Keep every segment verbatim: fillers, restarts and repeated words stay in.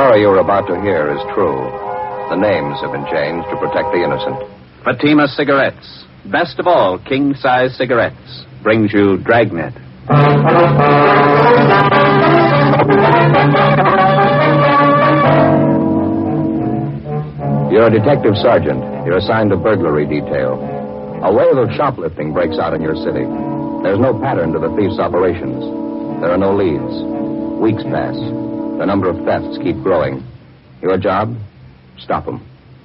story you're about to hear is true. The names have been changed to protect the innocent. Fatima Cigarettes, best of all king-size cigarettes, brings you Dragnet. You're a detective sergeant. You're assigned to burglary detail. A wave of shoplifting breaks out in your city. There's no pattern to the thief's operations. There are no leads. Weeks pass. The number of thefts keep growing. Your job? Stop them.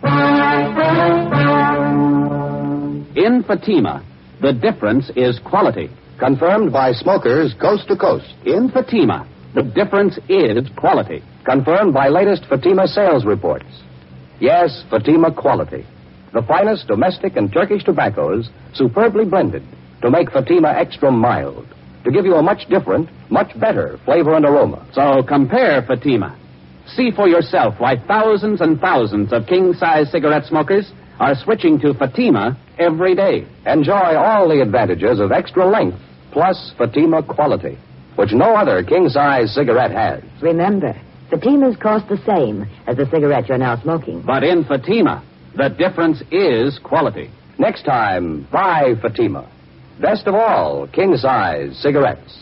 In Fatima, the difference is quality. Confirmed by smokers coast to coast. In Fatima, the difference is quality. Confirmed by latest Fatima sales reports. Yes, Fatima quality. The finest domestic and Turkish tobaccos, superbly blended to make Fatima extra mild, to give you a much different, much better flavor and aroma. So compare Fatima. See for yourself why thousands and thousands of king-size cigarette smokers are switching to Fatima every day. Enjoy all the advantages of extra length plus Fatima quality, which no other king-size cigarette has. Remember, Fatimas cost the same as the cigarette you're now smoking. But in Fatima, the difference is quality. Next time, buy Fatima. Best of all, king-size cigarettes.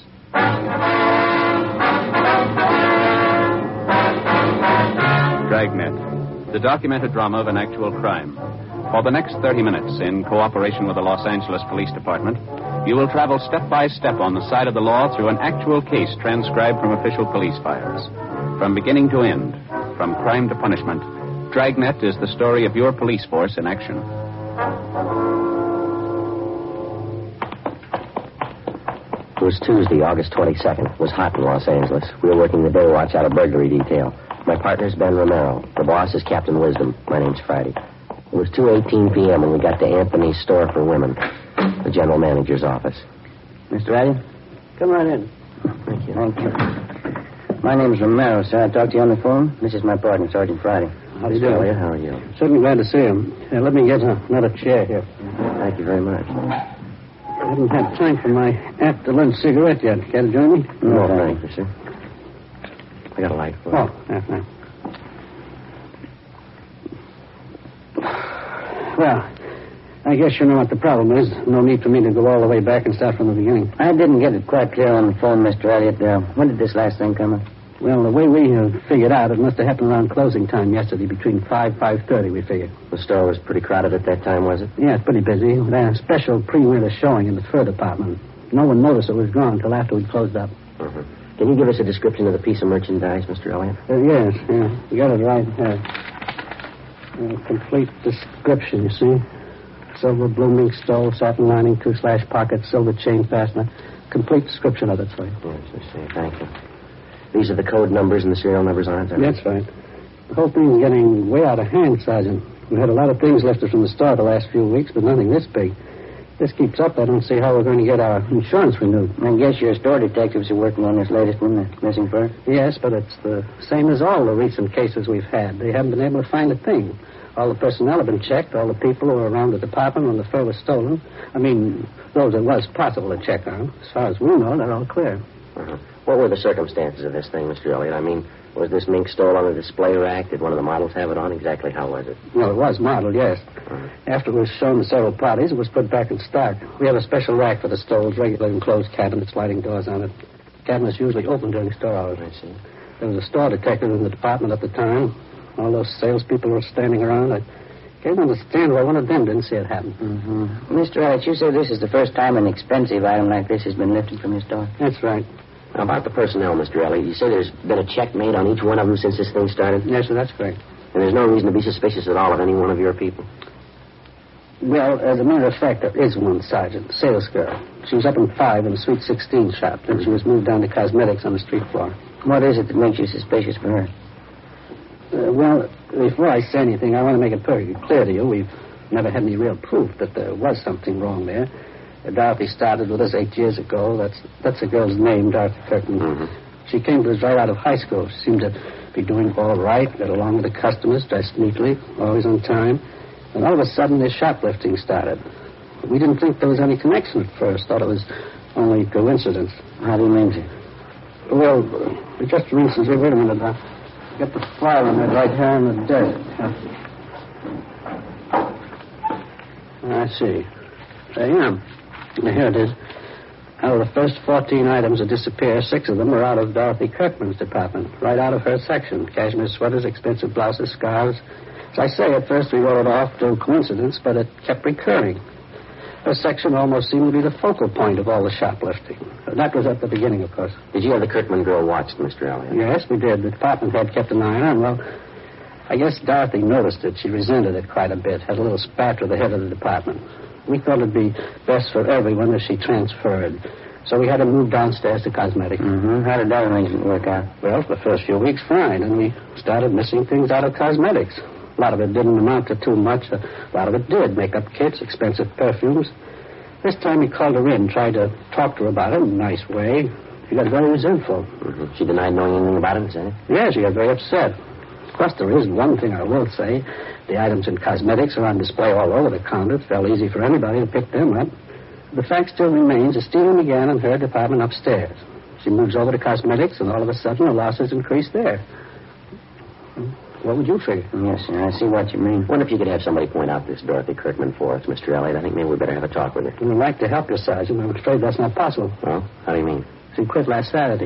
Dragnet, the documented drama of an actual crime. For the next thirty minutes, in cooperation with the Los Angeles Police Department, you will travel step by step on the side of the law through an actual case transcribed from official police files. From beginning to end, from crime to punishment, Dragnet is the story of your police force in action. It was Tuesday, August twenty-second. It was hot in Los Angeles. We were working the day watch out of burglary detail. My partner's Ben Romero. The boss is Captain Wisdom. My name's Friday. It was two eighteen p.m. when we got to Anthony's Store for Women, the general manager's office. Mister Addy, come on in. Thank you. Thank you. My name's Romero, sir. I talked to you on the phone. This is my partner, Sergeant Friday. How do you do? How are you? Certainly glad to see him. Uh, let me get uh, another chair here. Thank you very much. I haven't had time for my after-lunch cigarette yet. Care to join me? No, thank you, sir. I got a light for you. Oh, yeah, thanks. Well, I guess you know what the problem is. No need for me to go all the way back and start from the beginning. I didn't get it quite clear on the phone, Mister Elliott. Uh, when did this last thing come up? Well, the way we uh, figured out, it must have happened around closing time yesterday, between five, five thirty, we figured. The store was pretty crowded at that time, was it? Yeah, it's pretty busy. We had a special pre-winter showing in the fur department. No one noticed it was gone until after we'd closed up. Uh-huh. Can you give us a description of the piece of merchandise, Mister Elliott? Uh, yes, yeah. You got it right. Uh, uh, complete description, you see. Silver blooming stove, satin lining, two slash pockets, silver chain fastener. Complete description of it, for you. Yes, I see. Thank you. These are the code numbers and the serial numbers on it, then? That's right. The whole thing's getting way out of hand, Sergeant. We had a lot of things left us from the store the last few weeks, but nothing this big. If this keeps up, I don't see how we're going to get our insurance renewed. I guess your store detectives are working on this latest one, the missing fur? Yes, but it's the same as all the recent cases we've had. They haven't been able to find a thing. All the personnel have been checked. All the people who were around the department when the fur was stolen. I mean, those it was possible to check on. As far as we know, they're all clear. Uh-huh. What were the circumstances of this thing, Mister Elliott? I mean, was this mink stole on a display rack? Did one of the models have it on? Exactly how was it? Well, it was modeled, yes. Uh-huh. After it was shown to several parties, it was put back in stock. We have a special rack for the stoles, regulating closed cabinets, sliding doors on it. The cabinet's usually open during store hours. I see. There was a store detective in the department at the time. All those salespeople were standing around. I can't understand why one of them didn't see it happen. Mm-hmm. Mister Elliott, you say this is the first time an expensive item like this has been lifted from your store? That's right. Now, about the personnel, Mister Elliott, you say there's been a check made on each one of them since this thing started? Yes, sir, that's correct. And there's no reason to be suspicious at all of any one of your people? Well, as a matter of fact, there is one, Sergeant, sales girl. She was up in five in the Suite sixteen shop. Then she was moved down to cosmetics on the street floor. What is it that makes you suspicious for her? Uh, well, before I say anything, I want to make it perfectly clear to you. We've never had any real proof that there was something wrong there. Uh, Dorothy started with us eight years ago. That's that's the girl's name, Dorothy Curtin. Mm-hmm. She came to us right out of high school. She seemed to be doing all right, got along with the customers, dressed neatly, always on time. And all of a sudden, this shoplifting started. We didn't think there was any connection at first. Thought it was only coincidence. How do you mean, sir? Well, uh, just recently, wait a minute. Uh, Get the file on that right here in the desk. I see. There you am. Here it is. Out of the first fourteen items that disappear, six of them were out of Dorothy Kirkman's department, right out of her section. Cashmere sweaters, expensive blouses, scarves. As I say, at first we wrote it off to coincidence, but it kept recurring. Her section almost seemed to be the focal point of all the shoplifting. That was at the beginning, of course. Did you have the Kirkman girl watched, Mister Elliott? Yes, we did. The department head kept an eye on her. Well, I guess Dorothy noticed it. She resented it quite a bit. Had a little spat with the head of the department. We thought it'd be best for everyone if she transferred. So we had her moved downstairs to cosmetics. Mm-hmm. How did that arrangement work out? Well, for the first few weeks, fine. And we started missing things out of cosmetics. A lot of it didn't amount to too much. A lot of it did. Makeup kits, expensive perfumes. This time he called her in, tried to talk to her about it in a nice way. She got very resentful. Mm-hmm. She denied knowing anything about it, Senator? Yeah, she got very upset. Of course, there is one thing I will say. The items in cosmetics are on display all over the counter. It's fairly easy for anybody to pick them up. The fact still remains the stealing began in her department upstairs. She moves over to cosmetics, and all of a sudden the losses increase there. What would you figure? Yes, sir. I see what you mean. Wonder if you could have somebody point out this Dorothy Kirkman for us, Mister Elliott. I think maybe we'd better have a talk with her. We'd like to help you, Sergeant. I'm afraid that's not possible. Well, how do you mean? She quit last Saturday.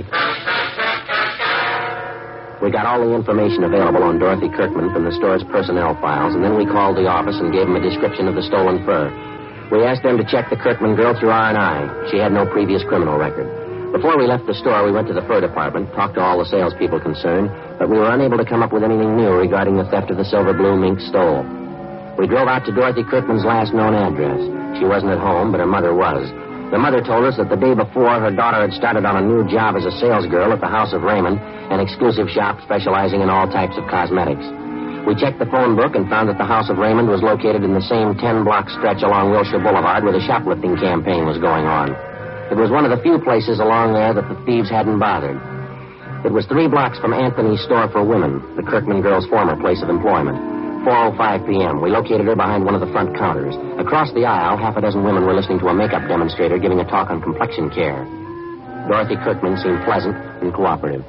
We got all the information available on Dorothy Kirkman from the store's personnel files, and then we called the office and gave them a description of the stolen fur. We asked them to check the Kirkman girl through R and I. She had no previous criminal record. Before we left the store, we went to the fur department, talked to all the salespeople concerned, but we were unable to come up with anything new regarding the theft of the silver blue mink stole. We drove out to Dorothy Kirkman's last known address. She wasn't at home, but her mother was. The mother told us that the day before, her daughter had started on a new job as a salesgirl at the House of Raymond, an exclusive shop specializing in all types of cosmetics. We checked the phone book and found that the House of Raymond was located in the same ten-block stretch along Wilshire Boulevard where the shoplifting campaign was going on. It was one of the few places along there that the thieves hadn't bothered. It was three blocks from Anthony's store for women, the Kirkman girl's former place of employment. four oh five p.m. We located her behind one of the front counters. Across the aisle, half a dozen women were listening to a makeup demonstrator giving a talk on complexion care. Dorothy Kirkman seemed pleasant and cooperative.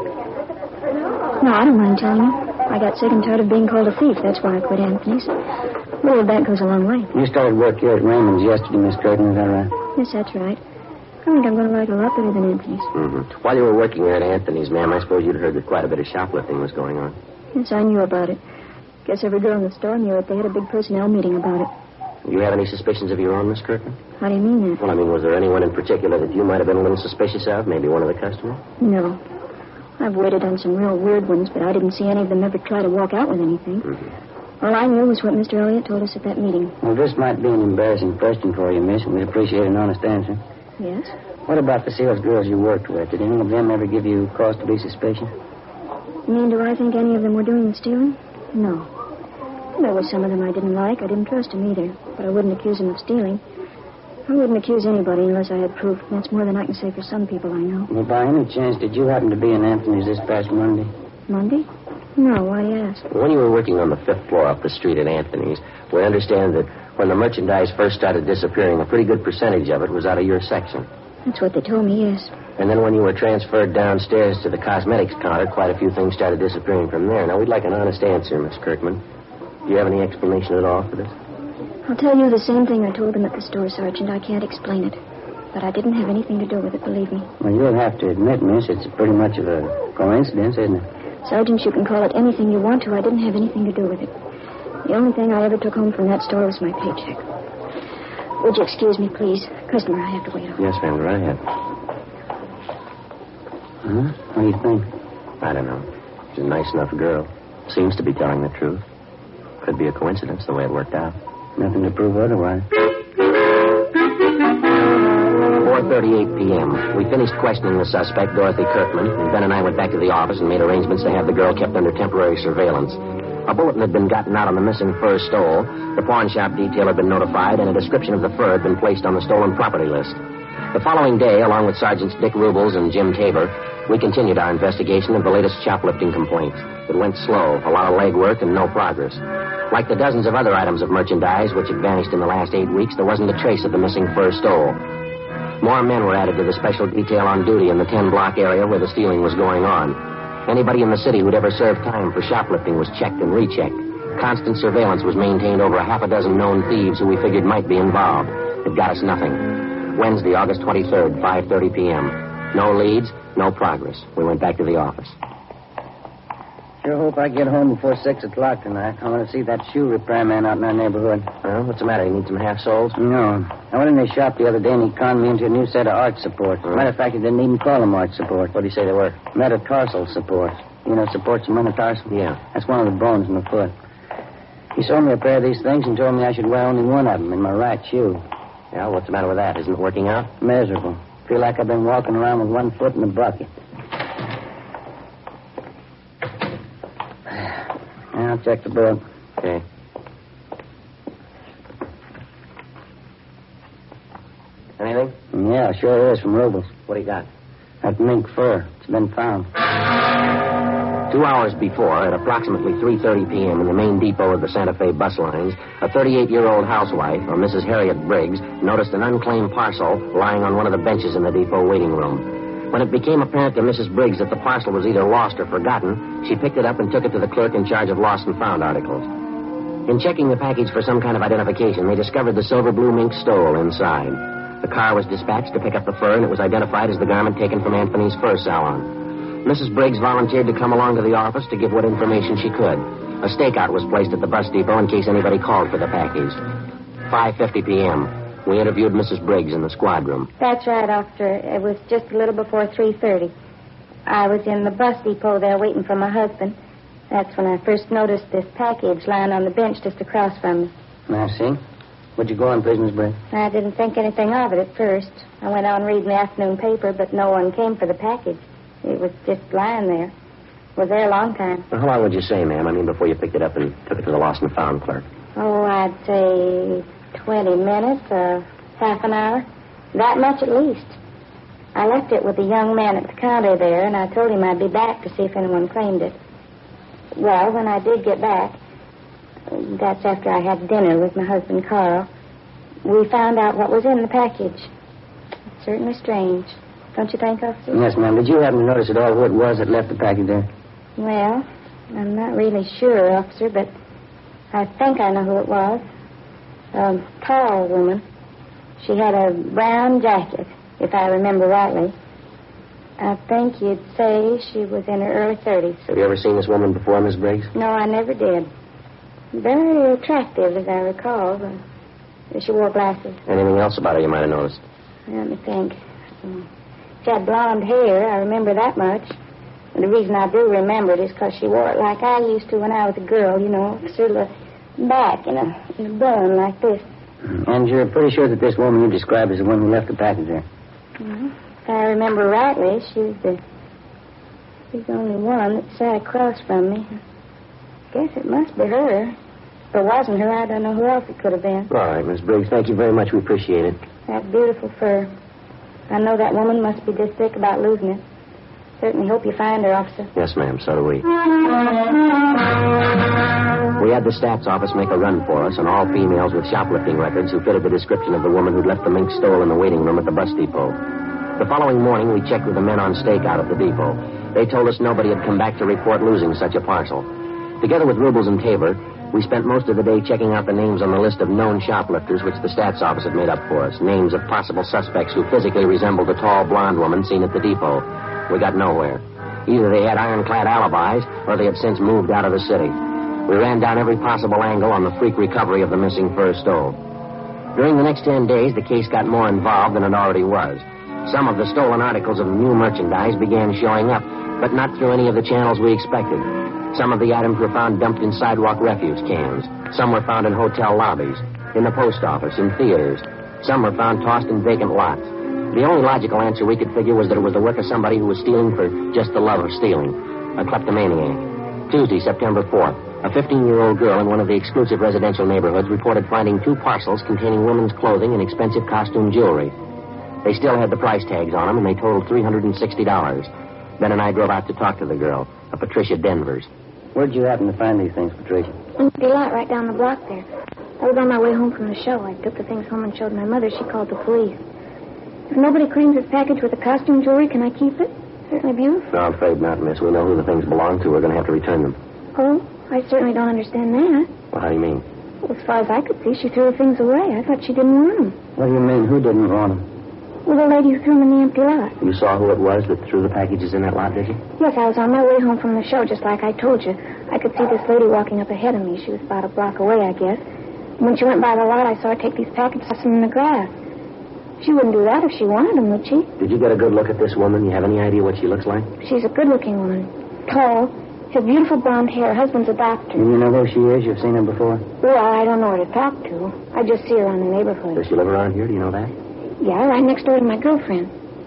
No, I don't mind telling you. I got sick and tired of being called a thief. That's why I quit Anthony's. Well, that goes a long way. You started work here at Raymond's yesterday, Miss Kirkman, is that right? Yes, that's right. I think I'm going to like it a lot better than Anthony's. Mm-hmm. While you were working here at Anthony's, ma'am, I suppose you'd heard that quite a bit of shoplifting was going on. Yes, I knew about it. Guess every girl in the store knew it. They had a big personnel meeting about it. Do you have any suspicions of your own, Miss Kirkman? How do you mean that? Well, I mean, was there anyone in particular that you might have been a little suspicious of? Maybe one of the customers? No. I've waited on some real weird ones, but I didn't see any of them ever try to walk out with anything. Mm-hmm. All I knew was what Mister Elliott told us at that meeting. Well, this might be an embarrassing question for you, miss, and we'd appreciate an honest answer. Yes? What about the sales girls you worked with? Did any of them ever give you cause to be suspicious? You mean, do I think any of them were doing the stealing? No. There were some of them I didn't like. I didn't trust them either. But I wouldn't accuse them of stealing. I wouldn't accuse anybody unless I had proof. That's more than I can say for some people I know. Well, by any chance, did you happen to be in Anthony's this past Monday? Monday? No, why do you ask? When you were working on the fifth floor up the street at Anthony's, we understand that when the merchandise first started disappearing, a pretty good percentage of it was out of your section. That's what they told me, yes. And then when you were transferred downstairs to the cosmetics counter, quite a few things started disappearing from there. Now, we'd like an honest answer, Miss Kirkman. Do you have any explanation at all for this? I'll tell you the same thing I told them at the store, Sergeant. I can't explain it. But I didn't have anything to do with it, believe me. Well, you'll have to admit, miss, it's pretty much of a coincidence, isn't it? Sergeant, you can call it anything you want to. I didn't have anything to do with it. The only thing I ever took home from that store was my paycheck. Would you excuse me, please? Customer, I have to wait on. Yes, ma'am, right ahead. Huh? What do you think? I don't know. She's a nice enough girl. Seems to be telling the truth. Could be a coincidence the way it worked out. Nothing to prove otherwise. four thirty-eight p.m. We finished questioning the suspect, Dorothy Kirkman, and Ben and I went back to the office and made arrangements to have the girl kept under temporary surveillance. A bulletin had been gotten out on the missing fur stole, the pawn shop detail had been notified, and a description of the fur had been placed on the stolen property list. The following day, along with Sergeants Dick Rubles and Jim Tabor, we continued our investigation of the latest shoplifting complaints. It went slow, a lot of legwork, and no progress. Like the dozens of other items of merchandise which had vanished in the last eight weeks, there wasn't a trace of the missing fur stole. More men were added to the special detail on duty in the ten-block area where the stealing was going on. Anybody in the city who'd ever served time for shoplifting was checked and rechecked. Constant surveillance was maintained over a half a dozen known thieves who we figured might be involved. It got us nothing. Wednesday, August twenty-third, five thirty p.m. No leads, no progress. We went back to the office. Sure hope I get home before six o'clock tonight. I want to see that shoe repairman out in our neighborhood. Well, what's the matter? You need some half-soles? No. I went in their shop the other day and he conned me into a new set of arch supports. Hmm. Matter of fact, he didn't even call them arch supports. What did he say they were? Metatarsal supports. You know, supports the metatarsal? Yeah. That's one of the bones in the foot. He sold me a pair of these things and told me I should wear only one of them in my right shoe. Yeah, what's the matter with that? Isn't it working out? Miserable. Feel like I've been walking around with one foot in a bucket. I'll check the book. Okay. Anything? Yeah, sure is, from Rubles. What do you got? That mink fur. It's been found. Two hours before, at approximately three thirty p.m. in the main depot of the Santa Fe bus lines, a thirty-eight-year-old housewife, or Missus Harriet Briggs, noticed an unclaimed parcel lying on one of the benches in the depot waiting room. When it became apparent to Missus Briggs that the parcel was either lost or forgotten, she picked it up and took it to the clerk in charge of lost and found articles. In checking the package for some kind of identification, they discovered the silver blue mink stole inside. The car was dispatched to pick up the fur, and it was identified as the garment taken from Anthony's fur salon. Missus Briggs volunteered to come along to the office to give what information she could. A stakeout was placed at the bus depot in case anybody called for the package. five fifty p.m. We interviewed Missus Briggs in the squad room. That's right, officer. It was just a little before three thirty. I was in the bus depot there waiting for my husband. That's when I first noticed this package lying on the bench just across from me. I see. What'd you go on, Prisoner's Briggs? I didn't think anything of it at first. I went on reading the afternoon paper, but no one came for the package. It was just lying there. It was there a long time. Well, how long would you say, ma'am? I mean, before you picked it up and took it to the lost and found clerk? Oh, I'd say twenty minutes, uh, half an hour. That much at least. I left it with a young man at the counter there, and I told him I'd be back to see if anyone claimed it. Well, when I did get back, that's after I had dinner with my husband, Carl, we found out what was in the package. It's certainly strange. Don't you think, officer? Yes, ma'am. Did you happen to notice at all who it was that left the package there? Well, I'm not really sure, officer, but I think I know who it was. A tall woman. She had a brown jacket, if I remember rightly. I think you'd say she was in her early thirties. Have you ever seen this woman before, Miss Briggs? No, I never did. Very attractive, as I recall. But she wore glasses. Anything else about her you might have noticed? Let me think. She had blonde hair. I remember that much. And the reason I do remember it is because she wore it like I used to when I was a girl, you know, sort of back in a, in a bun like this. And you're pretty sure that this woman you described is the one who left the package there? Mm-hmm. If I remember rightly, she was the, she's the only one that sat across from me. I guess it must be her. If it wasn't her, I don't know who else it could have been. All right, Miss Briggs. Thank you very much. We appreciate it. That beautiful fur. I know that woman must be just sick about losing it. Certainly hope you find her, officer. Yes, ma'am. So do we. We had the stats office make a run for us on all females with shoplifting records who fitted the description of the woman who'd left the mink stole in the waiting room at the bus depot. The following morning, we checked with the men on stakeout at the depot. They told us nobody had come back to report losing such a parcel. Together with Rubles and Tabor, we spent most of the day checking out the names on the list of known shoplifters which the stats office had made up for us. Names of possible suspects who physically resembled the tall blonde woman seen at the depot. We got nowhere. Either they had ironclad alibis or they had since moved out of the city. We ran down every possible angle on the freak recovery of the missing fur stole. During the next ten days, the case got more involved than it already was. Some of the stolen articles of new merchandise began showing up, but not through any of the channels we expected. Some of the items were found dumped in sidewalk refuse cans. Some were found in hotel lobbies, in the post office, in theaters. Some were found tossed in vacant lots. The only logical answer we could figure was that it was the work of somebody who was stealing for just the love of stealing. A kleptomaniac. Tuesday, September fourth, a fifteen-year-old girl in one of the exclusive residential neighborhoods reported finding two parcels containing women's clothing and expensive costume jewelry. They still had the price tags on them, and they totaled three hundred sixty dollars. Ben and I drove out to talk to the girl, a Patricia Denvers. Where'd you happen to find these things, Patricia? In the lot right down the block there. I was on my way home from the show. I took the things home and showed my mother. She called the police. If nobody claims this package with the costume jewelry, can I keep it? Certainly beautiful. No, I'm afraid not, miss. We know who the things belong to. We're going to have to return them. Oh, I certainly don't understand that. Well, how do you mean? Well, as far as I could see, she threw the things away. I thought she didn't want them. What do you mean, who didn't want them? Well, the lady who threw them in the empty lot. You saw who it was that threw the packages in that lot, did you? Yes, I was on my way home from the show, just like I told you. I could see this lady walking up ahead of me. She was about a block away, I guess. When she went by the lot, I saw her take these packages and toss them in the grass. She wouldn't do that if she wanted them, would she? Did you get a good look at this woman? You have any idea what she looks like? She's a good-looking woman. Tall. Has beautiful blonde hair. Husband's a doctor. You know who she is? You've seen her before? Well, I don't know her to talk to. I just see her around the neighborhood. Does she live around here? Do you know that? Yeah, right next door to my girlfriend.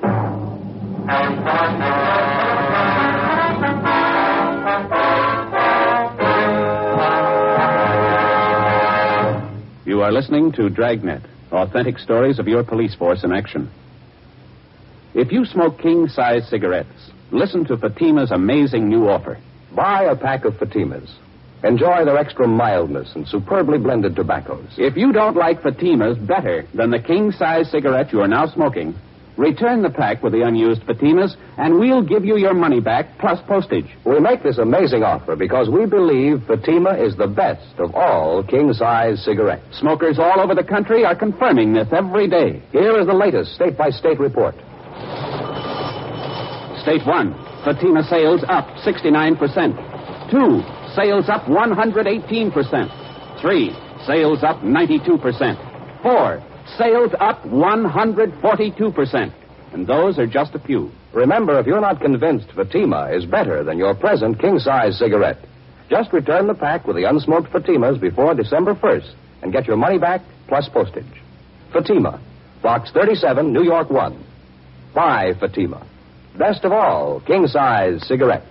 You are listening to Dragnet, authentic stories of your police force in action. If you smoke king-size cigarettes, listen to Fatima's amazing new offer. Buy a pack of Fatimas. Enjoy their extra mildness and superbly blended tobaccos. If you don't like Fatimas better than the king-size cigarette you are now smoking, return the pack with the unused Fatimas, and we'll give you your money back plus postage. We make this amazing offer because we believe Fatima is the best of all king-size cigarettes. Smokers all over the country are confirming this every day. Here is the latest state-by-state report. State one, Fatima sales up sixty-nine percent. Two, sales up one hundred eighteen percent. Three, sales up ninety-two percent. Four, sales up one hundred forty-two percent. And those are just a few. Remember, if you're not convinced Fatima is better than your present king-size cigarette, just return the pack with the unsmoked Fatimas before December first and get your money back plus postage. Fatima, Box thirty-seven, New York one. Buy Fatima. Best of all, king-size cigarettes.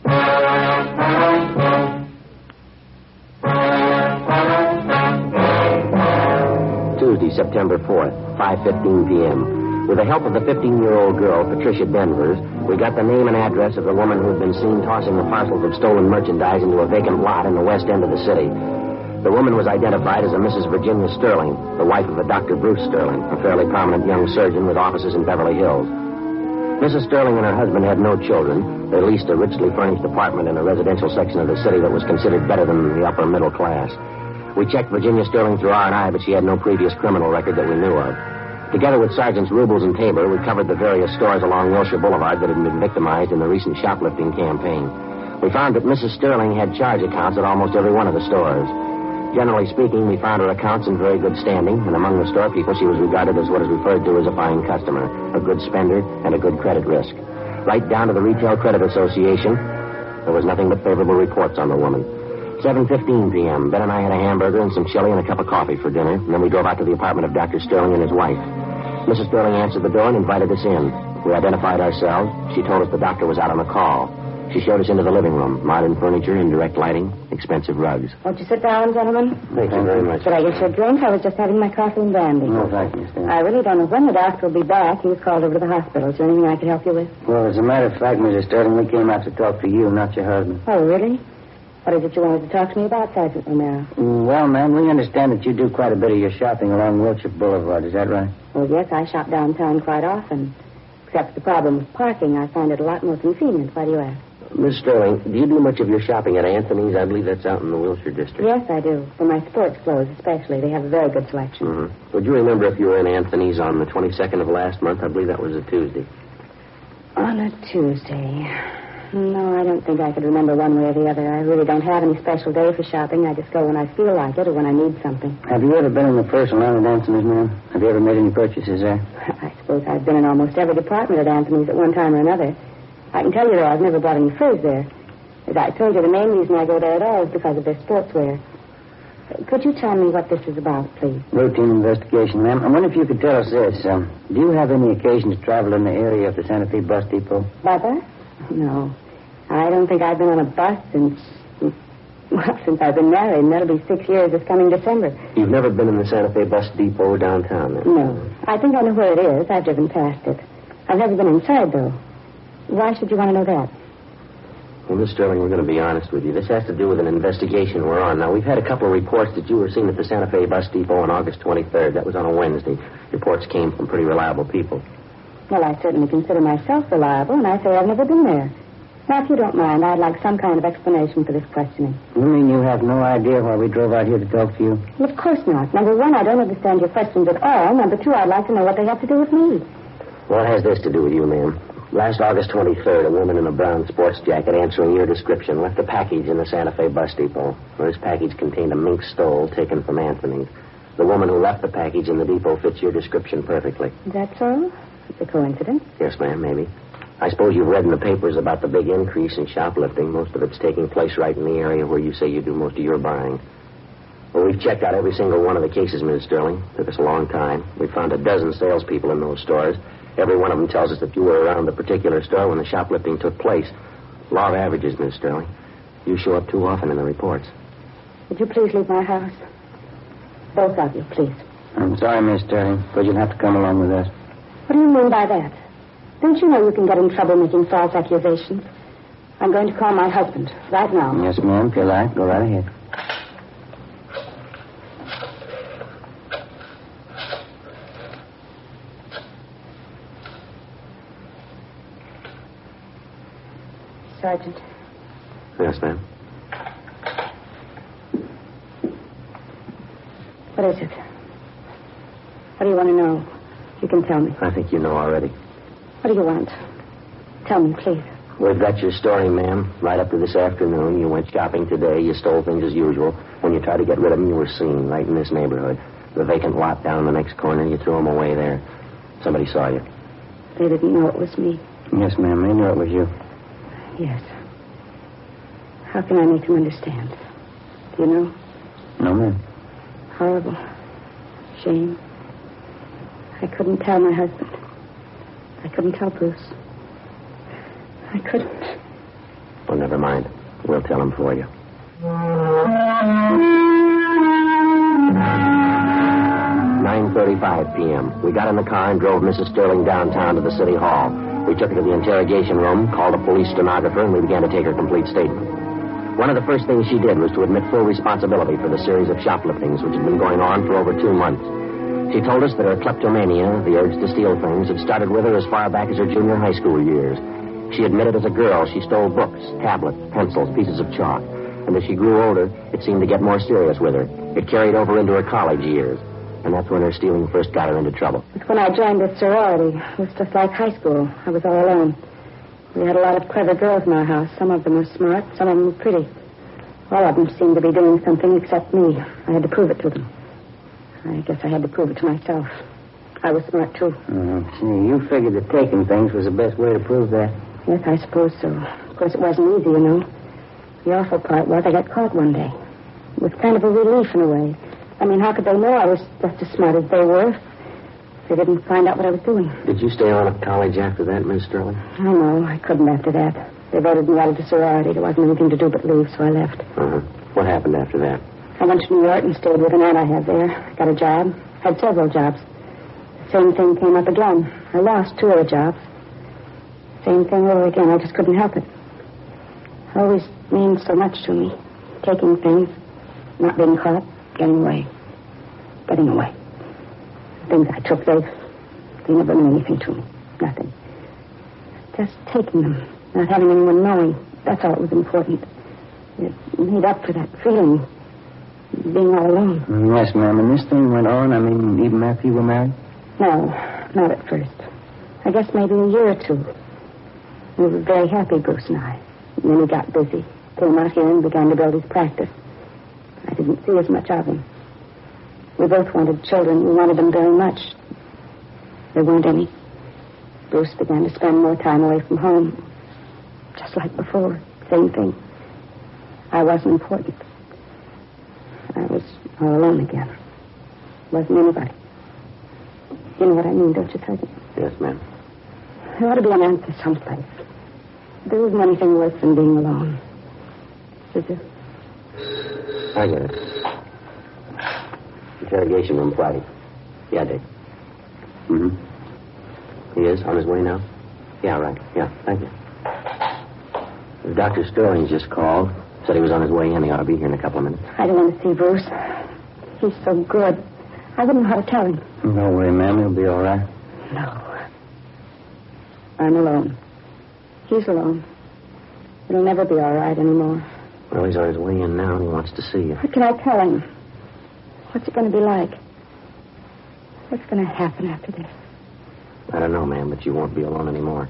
Tuesday, September fourth, five fifteen p.m. With the help of the fifteen-year-old girl, Patricia Denvers, we got the name and address of the woman who had been seen tossing the parcels of stolen merchandise into a vacant lot in the west end of the city. The woman was identified as a Missus Virginia Sterling, the wife of a Doctor Bruce Sterling, a fairly prominent young surgeon with offices in Beverly Hills. Missus Sterling and her husband had no children. They leased a richly furnished apartment in a residential section of the city that was considered better than the upper middle class. We checked Virginia Sterling through R and I, but she had no previous criminal record that we knew of. Together with Sergeants Rubles and Tabor, we covered the various stores along Wilshire Boulevard that had been victimized in the recent shoplifting campaign. We found that Missus Sterling had charge accounts at almost every one of the stores. Generally speaking, we found her accounts in very good standing, and among the store people, she was regarded as what is referred to as a fine customer, a good spender, and a good credit risk. Right down to the Retail Credit Association, there was nothing but favorable reports on the woman. seven fifteen p.m., Ben and I had a hamburger and some chili and a cup of coffee for dinner, and then we drove out to the apartment of Doctor Sterling and his wife. Missus Sterling answered the door and invited us in. We identified ourselves. She told us the doctor was out on a call. She showed us into the living room. Modern furniture, indirect lighting, expensive rugs. Won't you sit down, gentlemen? Thank you very much. Should I get you a drink? I was just having my coffee and brandy. No, thank you, Stan. I really don't know when the doctor will be back. He was called over to the hospital. Is there anything I could help you with? Well, as a matter of fact, Missus Sterling, we came out to talk to you, not your husband. Oh, really? What is it you wanted to talk to me about, Sergeant Romero? Mm, well, ma'am, we understand that you do quite a bit of your shopping along Wilshire Boulevard. Is that right? Well, yes, I shop downtown quite often. Except the problem with parking, I find it a lot more convenient. Why do you ask? Miss Sterling, do you do much of your shopping at Anthony's? I believe that's out in the Wilshire district. Yes, I do. For my sports clothes, especially. They have a very good selection. Mm-hmm. Would you remember if you were in Anthony's on the twenty-second of last month? I believe that was a Tuesday. On a Tuesday. No, I don't think I could remember one way or the other. I really don't have any special day for shopping. I just go when I feel like it or when I need something. Have you ever been in the first line at Anthony's, ma'am? Have you ever made any purchases there? I suppose I've been in almost every department at Anthony's at one time or another. I can tell you, though, I've never bought any furs there. As I told you, the main reason I go there at all is because of their sportswear. Could you tell me what this is about, please? Routine investigation, ma'am. I wonder if you could tell us this. Um, do you have any occasion to travel in the area of the Santa Fe bus depot? By bus? No. I don't think I've been on a bus since... Well, since I've been married, and that'll be six years this coming December. You've never been in the Santa Fe bus depot downtown, then? No. I think I know where it is. I've driven past it. I've never been inside, though. Why should you want to know that? Well, Miss Sterling, we're going to be honest with you. This has to do with an investigation we're on. Now, we've had a couple of reports that you were seen at the Santa Fe bus depot on August twenty-third. That was on a Wednesday. Reports came from pretty reliable people. Well, I certainly consider myself reliable, and I say I've never been there. Now, if you don't mind, I'd like some kind of explanation for this questioning. You mean you have no idea why we drove out here to talk to you? Well, of course not. Number one, I don't understand your questions at all. Number two, I'd like to know what they have to do with me. What has this to do with you, ma'am? Last August twenty-third, a woman in a brown sports jacket answering your description left a package in the Santa Fe bus depot. This package contained a mink stole taken from Anthony's. The woman who left the package in the depot fits your description perfectly. Is that so? It's a coincidence. Yes, ma'am, maybe. I suppose you've read in the papers about the big increase in shoplifting. Most of it's taking place right in the area where you say you do most of your buying. Well, we've checked out every single one of the cases, Miz Sterling. Took us a long time. We found a dozen salespeople in those stores. Every one of them tells us that you were around the particular store when the shoplifting took place. Law of averages, Miz Sterling. You show up too often in the reports. Would you please leave my house? Both of you, please. I'm sorry, Miss Sterling, but you'll have to come along with us. What do you mean by that? Don't you know you can get in trouble making false accusations? I'm going to call my husband right now. Yes, ma'am. If you like, go right ahead. Sergeant. Yes, ma'am. What is it? What do you want to know? You can tell me. I think you know already. What do you want? Tell me, please. We've got your story, ma'am. Right up to this afternoon, you went shopping today. You stole things as usual. When you tried to get rid of them, you were seen right in this neighborhood. The vacant lot down in the next corner, you threw them away there. Somebody saw you. They didn't know it was me. Yes, ma'am. They knew it was you. Yes. How can I make them understand? Do you know? No, ma'am. Horrible. Shame. I couldn't tell my husband. I couldn't tell Bruce. I couldn't. Well, never mind. We'll tell him for you. nine thirty-five p.m. We got in the car and drove Missus Sterling downtown to the city hall. We took her to the interrogation room, called a police stenographer, and we began to take her complete statement. One of the first things she did was to admit full responsibility for the series of shopliftings which had been going on for over two months. She told us that her kleptomania, the urge to steal things, had started with her as far back as her junior high school years. She admitted as a girl she stole books, tablets, pencils, pieces of chalk. And as she grew older, it seemed to get more serious with her. It carried over into her college years. And that's when her stealing first got her into trouble. It's when I joined the sorority. It was just like high school. I was all alone. We had a lot of clever girls in our house. Some of them were smart, some of them were pretty. All of them seemed to be doing something except me. I had to prove it to them. I guess I had to prove it to myself. I was smart, too. Uh, see, you figured that taking things was the best way to prove that. Yes, I suppose so. Of course, it wasn't easy, you know. The awful part was I got caught one day. It was kind of a relief in a way. I mean, how could they know I was just as smart as they were if they didn't find out what I was doing? Did you stay on at college after that, Miss Sterling? Oh, no, I couldn't after that. They voted me out of the sorority. There wasn't anything to do but leave, so I left. Uh-huh. What happened after that? I went to New York and stayed with an aunt I had there. I got a job. Had several jobs. The same thing came up again. I lost two of the jobs. Same thing over again. I just couldn't help it. It always means so much to me. Taking things, not being caught, getting away. Getting away. The things I took, they, they never meant anything to me. Nothing. Just taking them, not having anyone knowing. That's all that was important. It made up for that feeling, being all alone. Yes, ma'am. And this thing went on, I mean, even after you were married? No, not at first. I guess maybe a year or two. We were very happy, Bruce and I. And then he got busy. Came out here and began to build his practice. I didn't see as much of him. We both wanted children. We wanted them very much. There weren't any. Bruce began to spend more time away from home. Just like before. Same thing. I wasn't important. I was all alone again. Wasn't anybody. You know what I mean, don't you, Sergeant? Yes, ma'am. There ought to be an answer someplace. There isn't anything worse than being alone. Is there? I get it. Interrogation room Friday. Yeah, Dick. Mm-hmm. He is on his way now? Yeah, right. Yeah, thank you. Doctor Sterling just called. Said he was on his way in. He ought to be here in a couple of minutes. I don't want to see Bruce. He's so good. I wouldn't know how to tell him. Don't worry, ma'am. He'll be all right. No. I'm alone. He's alone. It'll never be all right anymore. Well, he's on his way in now, and he wants to see you. What can I tell him? What's it going to be like? What's going to happen after this? I don't know, ma'am, but you won't be alone anymore.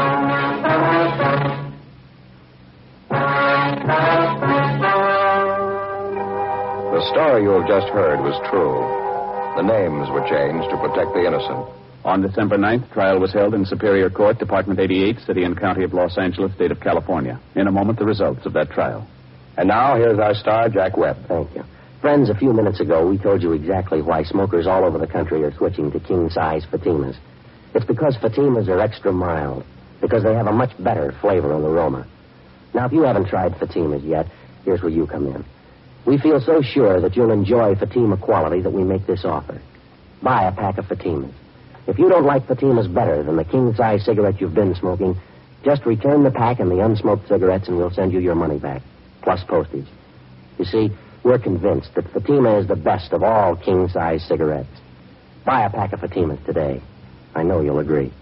The story you have just heard was true. The names were changed to protect the innocent. On December ninth, trial was held in Superior Court, Department eighty-eight, City and County of Los Angeles, State of California. In a moment, the results of that trial. And now, here's our star, Jack Webb. Thank you. Friends, a few minutes ago, we told you exactly why smokers all over the country are switching to king-size Fatimas. It's because Fatimas are extra mild, because they have a much better flavor and aroma. Now, if you haven't tried Fatimas yet, here's where you come in. We feel so sure that you'll enjoy Fatima quality that we make this offer. Buy a pack of Fatimas. If you don't like Fatimas better than the king-size cigarette you've been smoking, just return the pack and the unsmoked cigarettes and we'll send you your money back, plus postage. You see, we're convinced that Fatima is the best of all king-size cigarettes. Buy a pack of Fatimas today. I know you'll agree.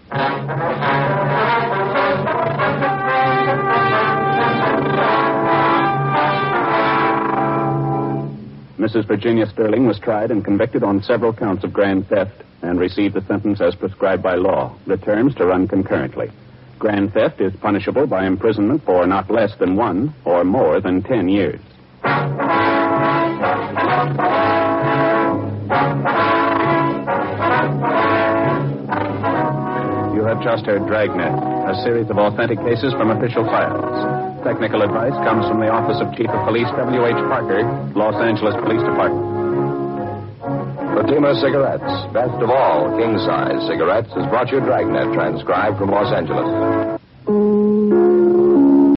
Missus Virginia Sterling was tried and convicted on several counts of grand theft and received the sentence as prescribed by law, the terms to run concurrently. Grand theft is punishable by imprisonment for not less than one or more than ten years. You have just heard Dragnet, a series of authentic cases from official files. Technical advice comes from the Office of Chief of Police W H Parker, Los Angeles Police Department. Fatima Cigarettes, best of all king-size cigarettes, has brought you Dragnet, transcribed from Los Angeles.